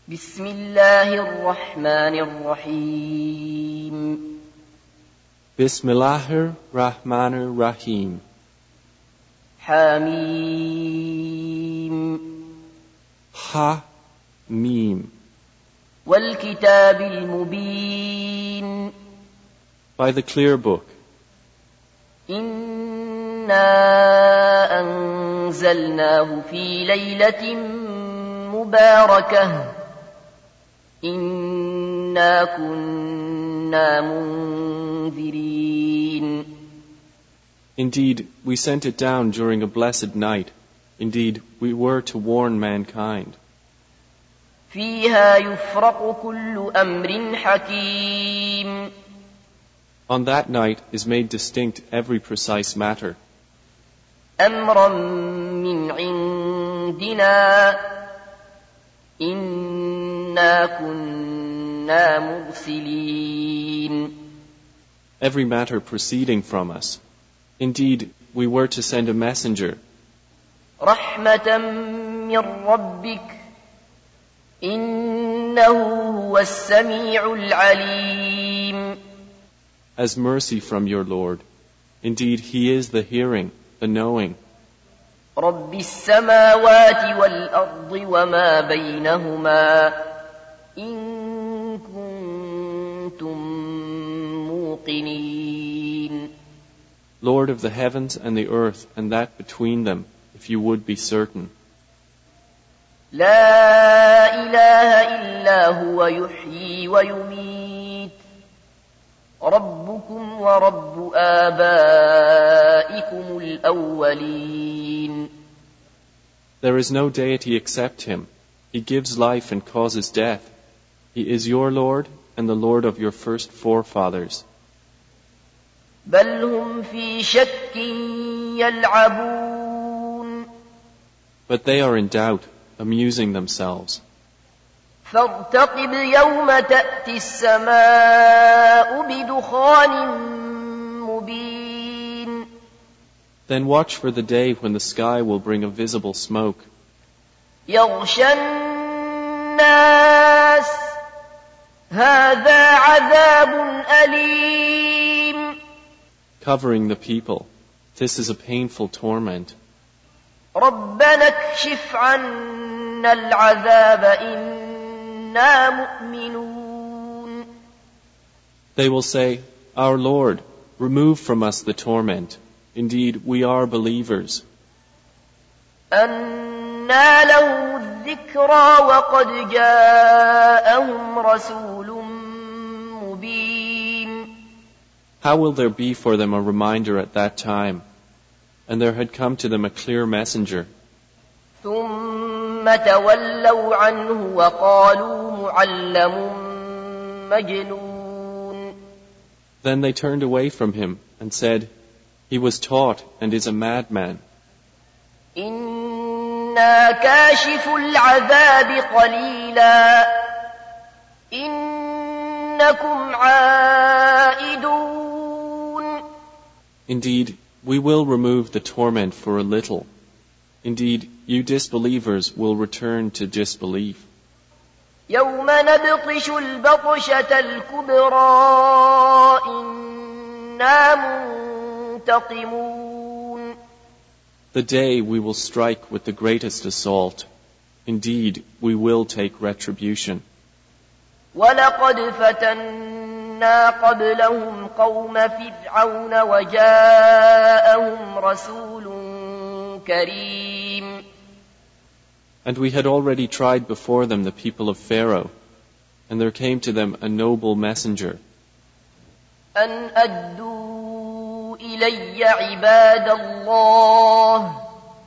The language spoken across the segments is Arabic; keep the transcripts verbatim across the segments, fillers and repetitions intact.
بسم الله الرحمن الرحيم Bismillahir Rahmanir Rahim. حميم Ha Mim. والكتاب المبين By the clear book. إنا أنزلناه في ليلة مباركة إنا كنا منذرين. Indeed, we sent it down during a blessed night. Indeed, we were to warn mankind. فيها يفرق كل أمر حكيم. On that night is made distinct every precise matter. أمرا من عندنا إنا كنا مرسلين. Every matter proceeding from us. Indeed, we were to send a messenger. رحمة من ربك إنه هو السميع العليم. As mercy from your Lord. Indeed, He is the hearing, the knowing. رب السماوات والأرض وما بينهما إن كنتم موقنين. Lord of the heavens and the earth and that between them, if you would be certain. لا إله إلا هو يحيي ويميت ربكم ورب آبائكم الأولين. There is no deity except Him. He gives life and causes death. He is your Lord and the Lord of your first forefathers. بل هم في شك يلعبون. But they are in doubt, amusing themselves. فارتقب يوم تأتي السماء بدخان مبين. Then watch for the day when the sky will bring a visible smoke. يغشى الناس هذا عذاب أليم. Covering the people. This is a painful torment. ربنا اكشف عنا العذاب إنا مؤمنون. They will say, Our Lord, remove from us the torment. Indeed, we are believers. أنى له الذكرى وقد جاءهم رسول مبين. How will there be for them a reminder at that time? And there had come to them a clear messenger. ثم تولوا عنه وقالوا معلم مجنون. Then they turned away from him and said, He was taught and is a madman. إنا كاشف العذاب قليلا إنكم عائدون. Indeed, we will remove the torment for a little. Indeed, you disbelievers will return to disbelief. يوم نبطش البطشة الكبرى إنا منتقمون. The day we will strike with the greatest assault. Indeed, we will take retribution. ولقد فتنا قبلهم قوم فرعون وجاءهم رسول كريم. And we had already tried before them the people of Pharaoh, and there came to them a noble messenger. أن أدوا إلي عباد الله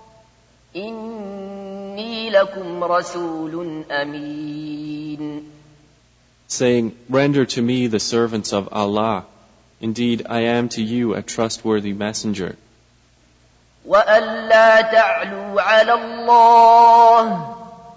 إني لكم رسول أمين. Saying, Render to me the servants of Allah. Indeed, I am to you a trustworthy messenger. وأن لا تعلوا على الله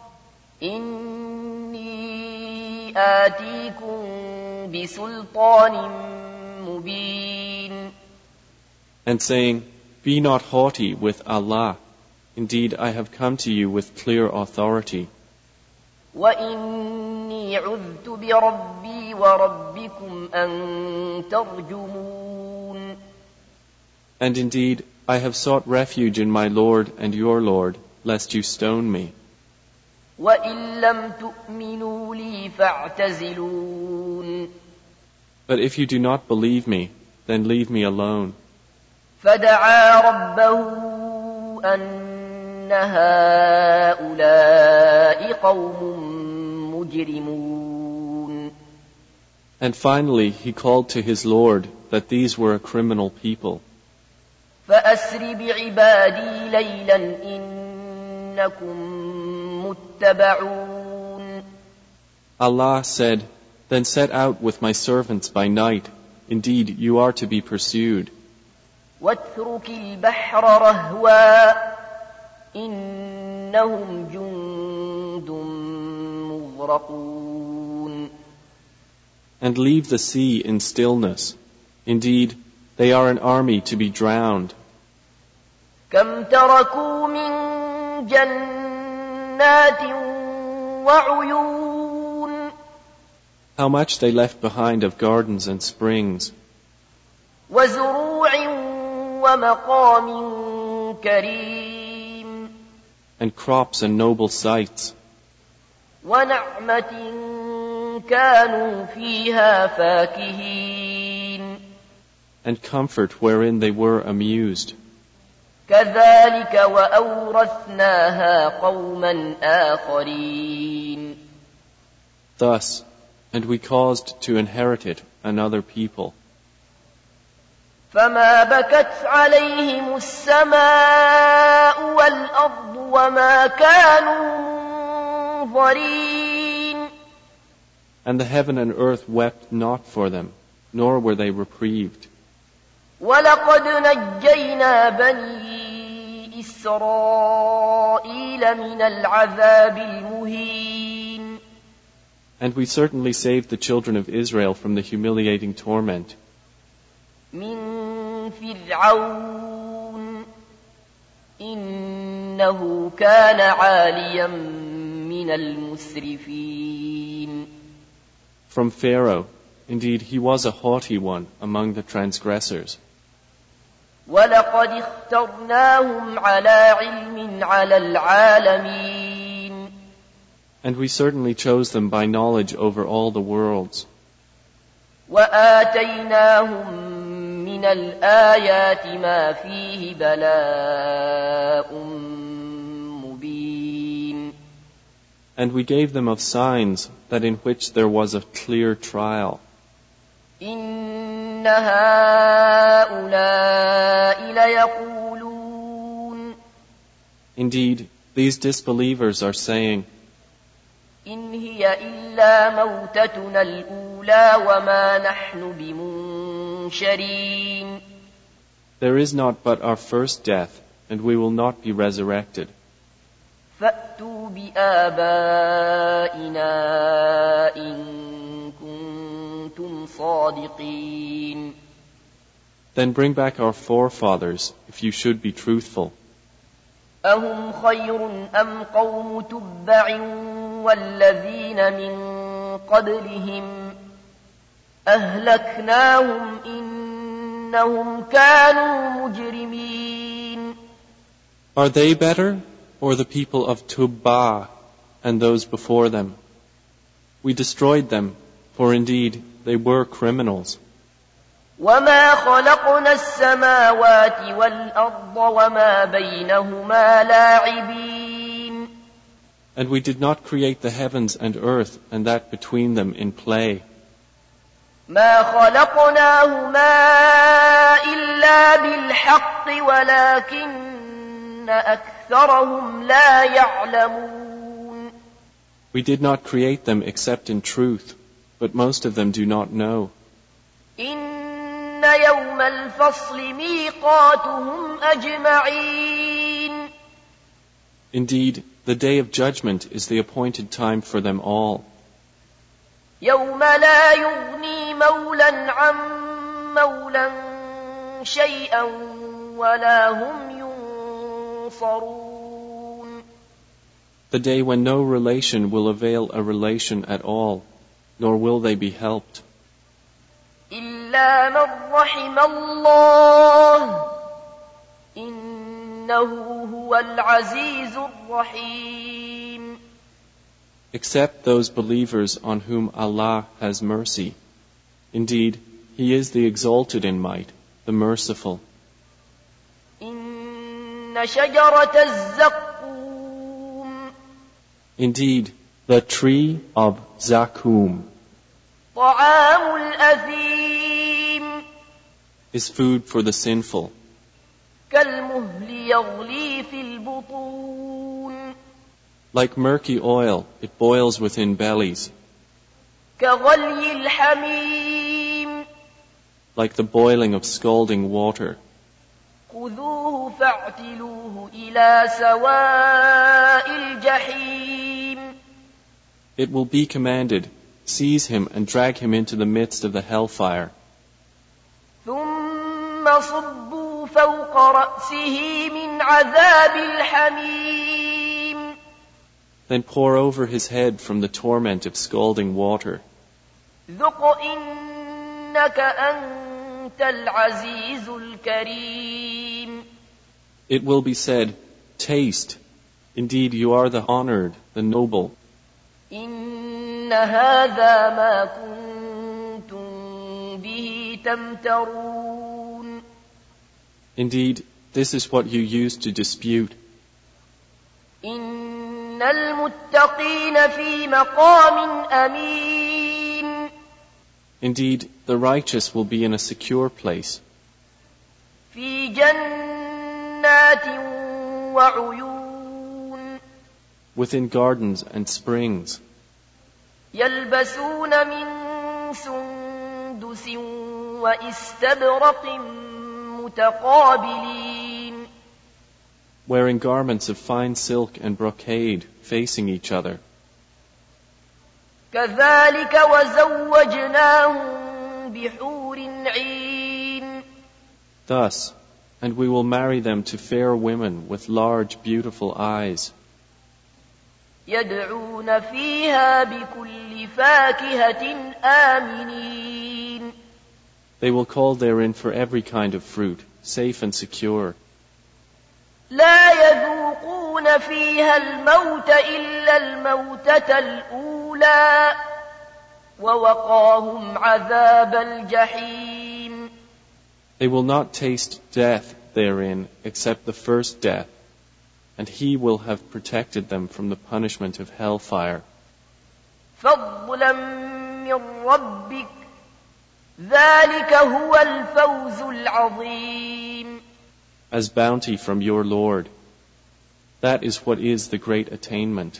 إني آتيكم بسلطان مبين. And saying, Be not haughty with Allah. Indeed, I have come to you with clear authority. وإني عذت بربي وربكم أن ترجمون. And indeed, I have sought refuge in my Lord and your Lord, lest you stone me. وإن لم تؤمنوا لي فاعتزلون. But if you do not believe me, then leave me alone. فدعا ربه أن هؤلاء قوم مجرمون. And finally he called to his Lord that these were a criminal people. فأسر بعبادي ليلا إنكم متبعون. Allah said, Then set out with my servants by night. Indeed, you are to be pursued. واترك البحر رهوا إنهم جند مغرقون. And leave the sea in stillness. Indeed, they are an army to be drowned. كم تركوا من جنات وعيون. How much they left behind of gardens and springs. وزروع ومقام كريم. And crops and noble sites. ونعمة كانوا فيها فاكهين. And comfort wherein they were amused. كذلك وأورثناها قوما آخرين. Thus, and we caused to inherit it another people. فما بكت عليهم السماء والأرض وما كانوا منظرين. And the heaven and earth wept not for them, nor were they reprieved. ولقد نجينا بني إسرائيل من العذاب المهين. And we certainly saved the children of Israel from the humiliating torment. من فرعون إنه كان عاليا من المسرفين. From Pharaoh, indeed he was a haughty one among the transgressors. ولقد اخترناهم على علم على العالمين. And we certainly chose them by knowledge over all the worlds. وآتيناهم من الآيات ما فيه بلاء مبين. And we gave them of signs that in which there was a clear trial. إن هؤلاء ليقولون. Indeed, these disbelievers are saying, إن هي إلا موتتنا الأولى وما نحن بمنشرين. There is not but our first death, and we will not be resurrected. فأتوا بآبائنا إن كنتم صادقين. Then bring back our forefathers, if you should be truthful. أهم خير أم قوم تبع والذين من قبلهم أهلكناهم إنهم كانوا مجرمين. Are they better, or the people of Tubba and those before them? We destroyed them, for indeed they were criminals. وما خلقنا السماوات والأرض وما بينهما لاعبين. And we did not create the heavens and earth and that between them in play. ما خلقناهما إلا بالحق ولكن أكثرهم لا يعلمون. We did not create them except in truth, but most of them do not know. إن يوم الفصل ميقاتهم أجمعين. Indeed, the day of judgment is the appointed time for them all. يوم لا يغني مولا عن مولا شيئا ولا هم ينصرون. The day when no relation will avail a relation at all, nor will they be helped. إلا من رحم الله إنه هو العزيز الرحيم. Except those believers on whom Allah has mercy. Indeed, He is the exalted in might, the merciful. إن شجرة الزقوم Indeed, the tree of Zakum طعام الأثيم is food for the sinful. كالمهل يغلي في البطون Like murky oil, it boils within bellies. كغلي الحميم Like the boiling of scalding water. خذوه فاعتلوه إلى سواء الجحيم. It will be commanded, seize him and drag him into the midst of the hellfire. ثم صبوا فوق رأسه من عذاب الحميم. Then pour over his head from the torment of scalding water. ذق إنك أنت العزيز الكريم. It will be said, taste. Indeed, you are the honored, the noble. إن هذا ما كنتم به تمترون. Indeed, this is what you used to dispute. إن المتقين في مقام أمين. Indeed, the righteous will be in a secure place. في جنات وعيون. Within gardens and springs. يلبسون من سندس وإستبرق متقابلين. Wearing garments of fine silk and brocade, facing each other. كذلك وزوجناهم بحور عين. Thus, and we will marry them to fair women with large, beautiful eyes. يدعون فيها بكل فاكهة آمنين. They will call therein for every kind of fruit, safe and secure. لا يذوقون فيها الموت إلا الموتة الأولى ووقاهم عذاب الجحيم. They will not taste death therein except the first death, and He will have protected them from the punishment of hellfire. فضلا من ربك ذلك هو الفوز العظيم. As bounty from your Lord. That is what is the great attainment.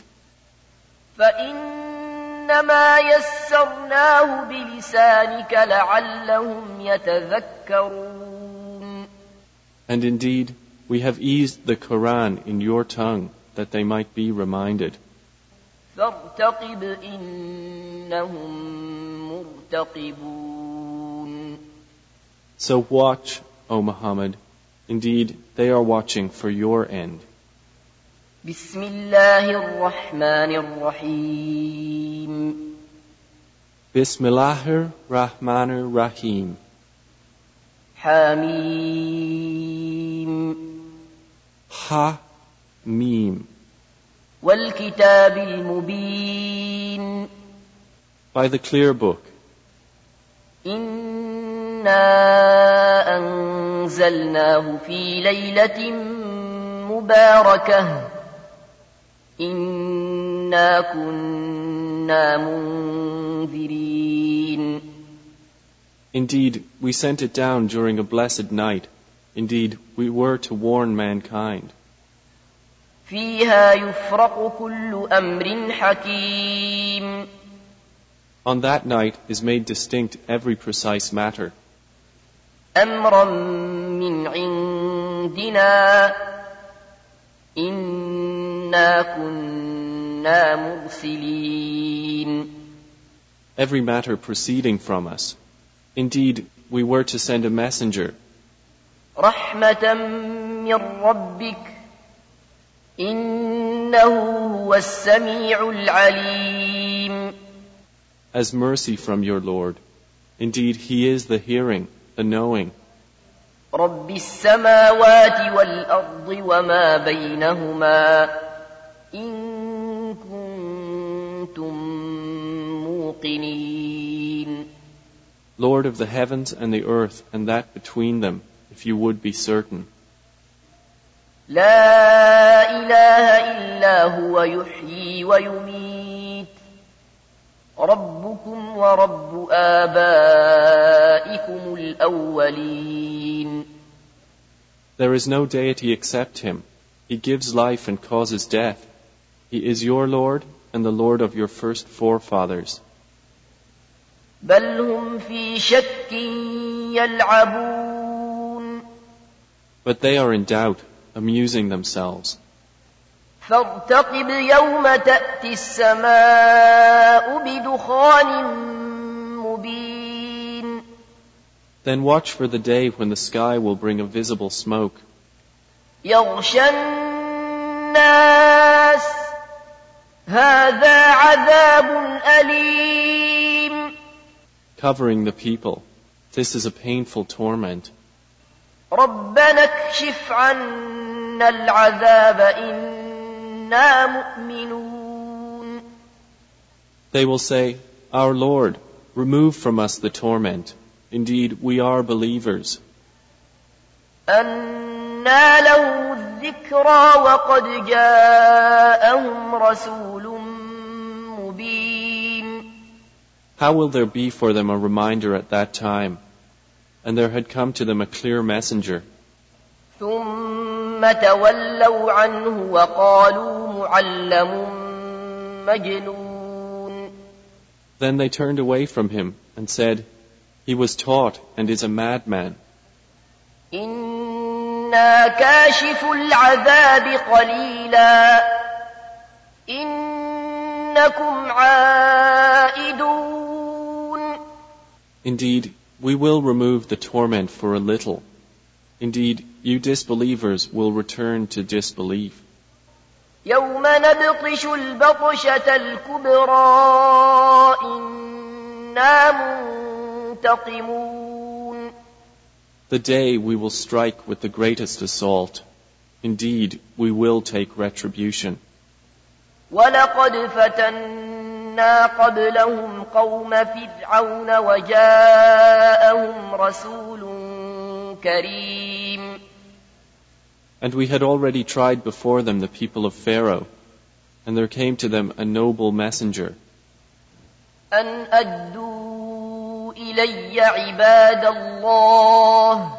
فإنما يسرناه بلسانك لعلهم يتذكرون. And indeed, we have eased the Quran in your tongue that they might be reminded. فارتقب إنهم مرتقبون. So watch, O Muhammad. Indeed, they are watching for your end. بسم الله الرحمن الرحيم. Bismillahir Rahmanir Rahim. حميم. Ha Mim. والكتاب المبين. By the clear book. إنا أنزلناه في ليلة مباركة إنا كنا منذرين. Indeed, we sent it down during a blessed night. Indeed, we were to warn mankind. فيها يفرق كل أمر حكيم. On that night is made distinct every precise matter. أمرا من عندنا إنا كنا مرسلين. Every matter proceeding from us. Indeed, we were to send a messenger. رحمة من ربك إنه هُوَ السَّمِيعُ الْعَلِيمُ. As mercy from your Lord. Indeed, He is the hearing, the knowing. رَبِّ السَّمَاوَاتِ وَالْأَرْضِ وَمَا بَيْنَهُمَا إِن كُنتُم مُّوقِنِينَ. Lord of the heavens and the earth and that between them, if you would be certain. لا إله إلا هو يحيي ويميت ربكم ورب آبائكم الأولين. There is no deity except Him. He gives life and causes death. He is your Lord and the Lord of your first forefathers. بل هم في شك يلعبون. But they are in doubt, amusing themselves. فارتقب يوم تأتي السماء بدخان مبين. Then watch for the day when the sky will bring a visible smoke. يغشى الناس هذا عذاب أليم. Covering the people. This is a painful torment. ربنا اكشف عنا العذاب إنا مؤمنون. They will say, Our Lord, remove from us the torment. Indeed, we are believers. أنى لهم الذكرى وقد جاءهم رسول مبين. How will there be for them a reminder at that time? And there had come to them a clear messenger. ثم تولوا عنه وقالوا معلم مجنون. Then they turned away from him and said, He was taught and is a madman. إنا كاشف العذاب قليلا إنكم عائدون. Indeed, we will remove the torment for a little. Indeed, you disbelievers will return to disbelief. يوم نبطش البطشة الكبرى إنا منتقمون. The day we will strike with the greatest assault. Indeed, we will take retribution. ولقد فتنا قبلهم قوم فرعون وجاءهم رسول كريم. And we had already tried before them the people of Pharaoh, and there came to them a noble messenger. أن أدوا إلي عباد الله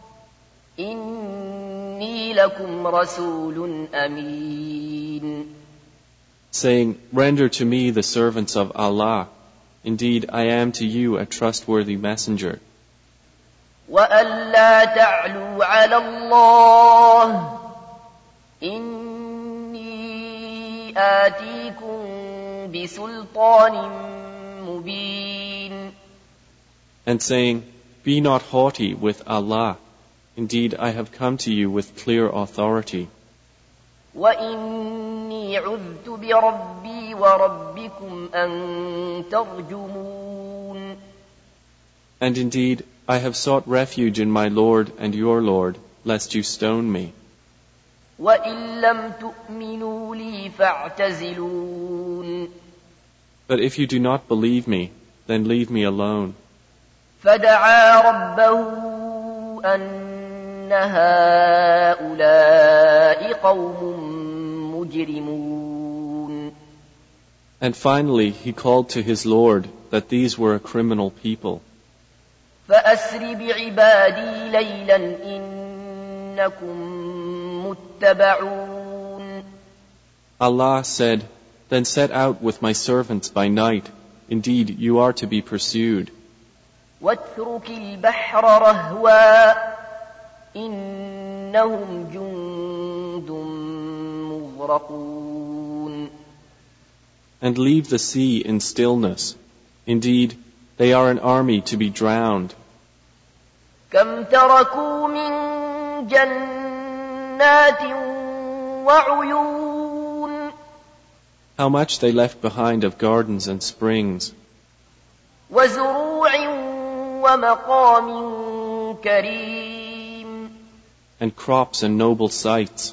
إني لكم رسول أمين. Saying, Render to me the servants of Allah. Indeed, I am to you a trustworthy messenger. وأن لا تعلوا على الله إني آتيكم بسلطان مبين. And saying, Be not haughty with Allah. Indeed, I have come to you with clear authority. وإني عذت بربي وربكم أن ترجمون. And indeed, I have sought refuge in my Lord and your Lord, lest you stone me. وإن لم تؤمنوا لي فاعتزلون. But if you do not believe me, then leave me alone. فدعا ربه أن هؤلاء قوم مجرمون. And finally, he called to his Lord that these were a criminal people. فأسر بعبادي ليلا إنكم متبعون. Allah said, Then set out with my servants by night. Indeed, you are to be pursued. واترك البحر رهوا إنهم جند مغرقون. And leave the sea in stillness. Indeed, they are an army to be drowned. كم تركوا من جنات وعيون. How much they left behind of gardens and springs, وزروع ومقام كريم and crops and noble sites,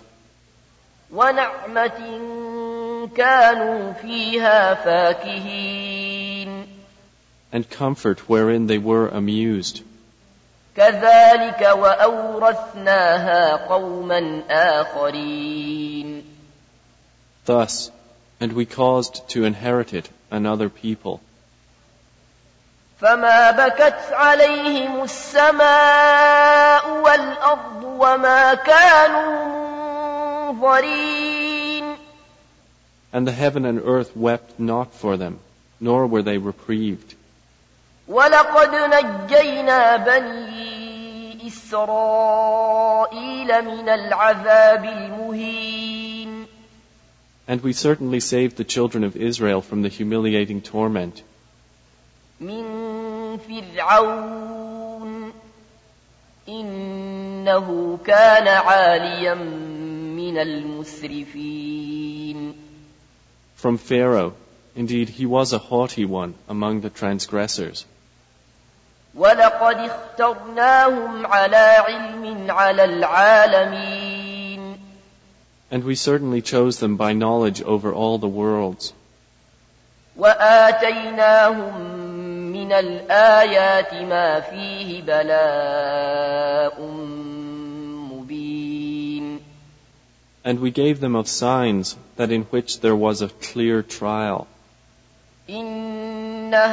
ونعمة كانوا فيها فاكهين and comfort wherein they were amused. كذلك وأورثناها قوما آخرين. Thus, and we caused to inherit it another people. فما بكت عليهم السماء والأرض وما كانوا منظرين. And the heaven and earth wept not for them, nor were they reprieved. ولقد نجينا بني إسرائيل من العذاب المهين. And we certainly saved the children of Israel from the humiliating torment من فرعون إنه كان عاليا من المسرفين. from Pharaoh. Indeed, he was a haughty one among the transgressors. ولقد اخترناهم على علم على العالمين. And we certainly chose them by knowledge over all the worlds. وآتيناهم من الآيات ما فيه بلاء مبين. And we gave them of signs that in which there was a clear trial. إن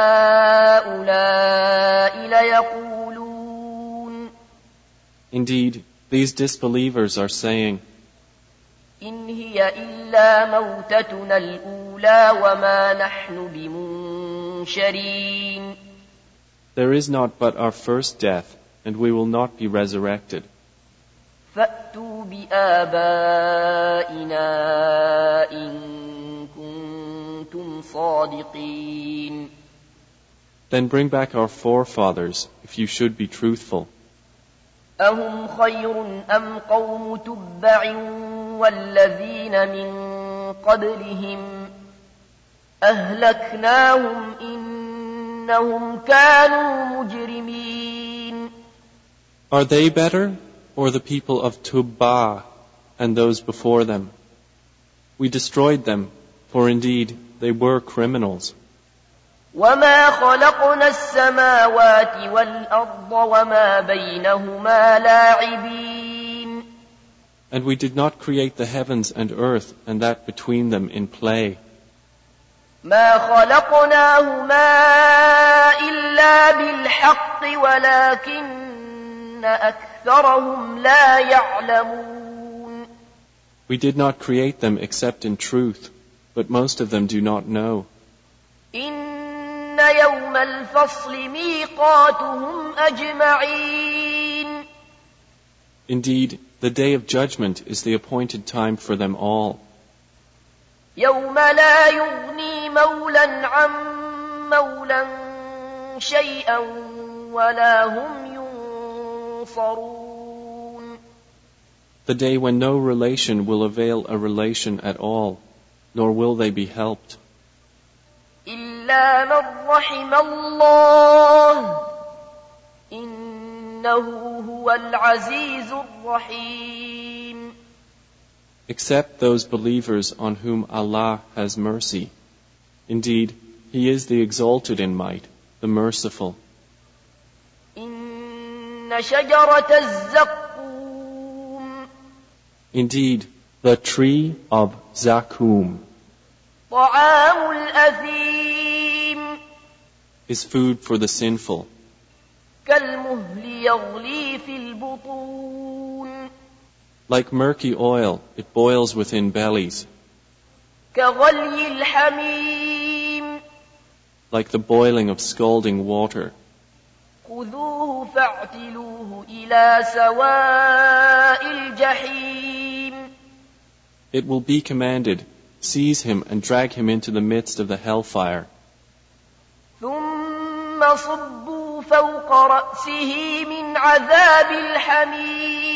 هؤلاء ليقولون. Indeed, these disbelievers are saying, إن هي إلا موتتنا الأولى وما نحن بمنشرين. there is not but our first death, and we will not be resurrected. فأتوا بآبائنا إن كنتم صادقين. Then bring back our forefathers, if you should be truthful. أهم خير أم قوم تبع والذين من قبلهم أهلكناهم إنهم كانوا مجرمين. Are they better, or the people of Tubbā and those before them? We destroyed them, for indeed they were criminals. وما خلقنا السماوات والأرض وما بينهما لاعبين. And we did not create the heavens and earth and that between them in play. ما خلقناهما إلا بالحق ولكن أكثرهم لا يعلمون. We did not create them except in truth, but most of them do not know. إن يوم الفصل ميقاتهم أجمعين. Indeed, the day of judgment is the appointed time for them all. يوم لا يغني مولا عن مولا شيئا ولا هم ينصرون. The day when no relation will avail a relation at all, nor will they be helped. إلا من رحم الله إنه هو العزيز الرحيم. Except those believers on whom Allah has mercy. Indeed, He is the exalted in might, the merciful. إن شجرة الزقوم. Indeed, the tree of Zakum طعام الأثيم. is food for the sinful, كالمهل يغلي في البطون. like murky oil, it boils within bellies, كغلي الحميم. like the boiling of scalding water. خذوه فاعتلوه إلى سواء الجحيم. It will be commanded, seize him and drag him into the midst of the hellfire. ثم صبوا فوق رأسه من عذاب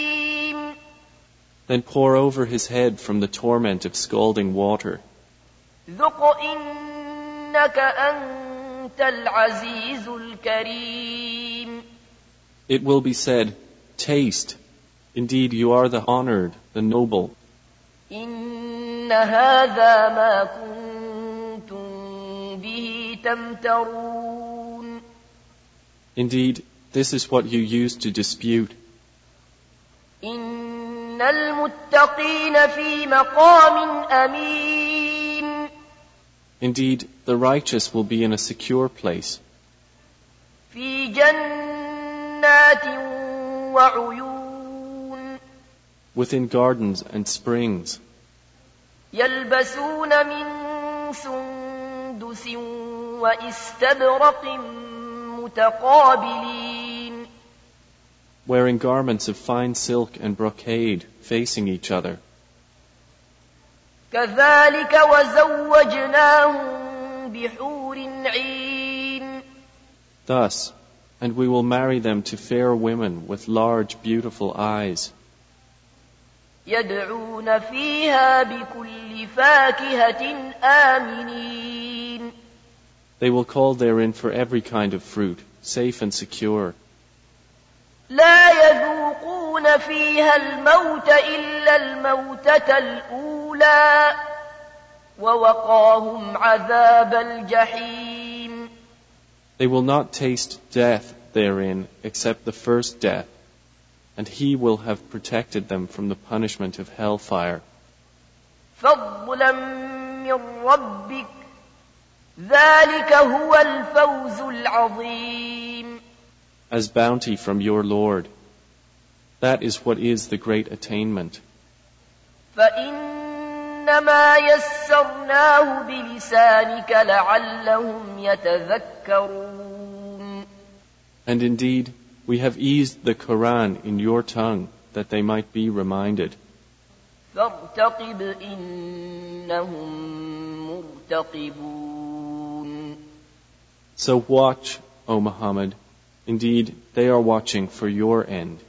الحميم. Then pour over his head from the torment of scalding water. ذق إنك أنت العزيز الكريم. It will be said, taste, indeed you are the honored, the noble. إن هذا ما كنتم به تمترون. Indeed, this is what you used to dispute. إن المتقين في مقام أمين. Indeed, the righteous will be in a secure place. في جنات وعيون. Within gardens and springs. يلبسون من سندس وإستبرق متقابلين. Wearing garments of fine silk and brocade, facing each other. كذلك وزوجناهم بحور عين. Thus, and we will marry them to fair women with large, beautiful eyes. يدعون فيها بكل فاكهة آمنين. They will call therein for every kind of fruit, safe and secure. لا يذوقون فيها الموت إلا الموتة الأولى ووقاهم عذاب الجحيم. They will not taste death therein except the first death, and He will have protected them from the punishment of hellfire. فضلا من ربك ذلك هو الفوز العظيم. As bounty from your Lord. That is what is the great attainment. فإنما يسرناه بلسانك لعلهم يتذكرون. And indeed, we have eased the Quran in your tongue that they might be reminded. فارتقب إنهم مرتقبون. So watch, O Muhammad. Indeed, they are watching for your end.